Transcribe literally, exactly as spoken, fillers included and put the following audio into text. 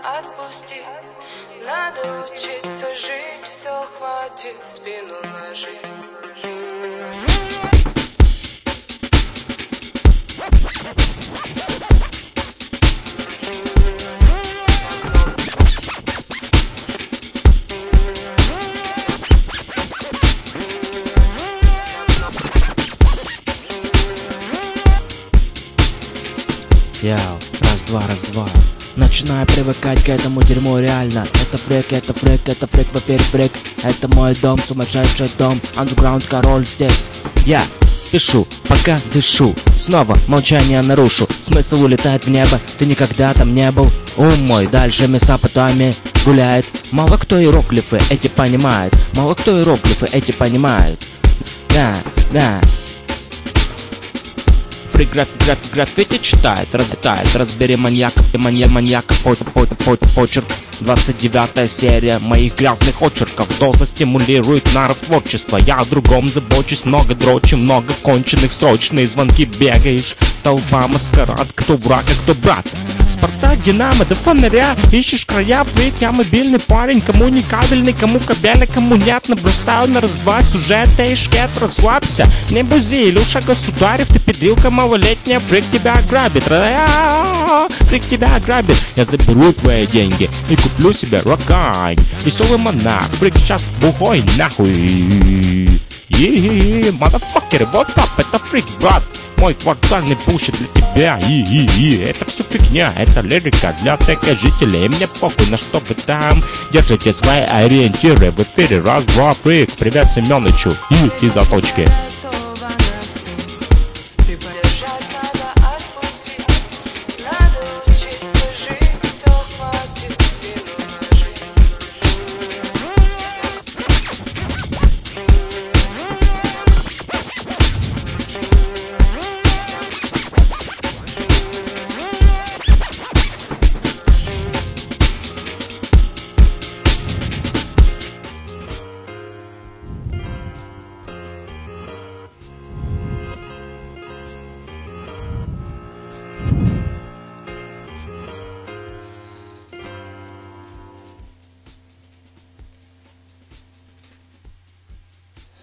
отпустить. Надо учиться жить, все хватит спину нажить. Яу, раз-два, раз-два. Начинаю привыкать к этому дерьму реально. Это фрик, это фрик, это фрик, в эфире фрик. Это мой дом, сумасшедший дом. Андеграунд король здесь. Я пишу, пока дышу. Снова молчание нарушу. Смысл улетает в небо, ты никогда там не был. Ум мой дальше Месопотамии гуляет. Мало кто иероглифы эти понимает. Мало кто иероглифы эти понимает. Да, да. Фрик граффити, граффити, граффити читает, разлетает. Разбери маньяка, манья, маньяка, по, по, по, почерк. двадцать девятая серия моих грязных очерков. Доза стимулирует наров творчества. Я о другом забочусь, много дрочи, много конченых, срочные звонки бегаешь. Толпа, маскарад, кто враг, а кто брат. Спартак, Динамо, до фонаря. Ищешь края, фрик, я мобильный парень. Кому не кабельный, кому кабеля, кому нет. Набросаю на раз-два сюжет, эй, шкет, расслабься. Не бузи, Илюша Государев, ты педрилка малолетняя. Фрик тебя ограбит, фрик тебя ограбит. Я заберу твои деньги и куплю себе рогань. Веселый монах, фрик сейчас бухой нахуй. Е-е-е, мадафакеры, вот так, это фрик, брат. Мой квартальный пушит для тебя, и-и-и. Это все фигня, это лирика для ТК жителей. Мне похуй на что вы там. Держите свои ориентиры. В эфире раз-два фрик. Привет Семёнычу и, и заточки.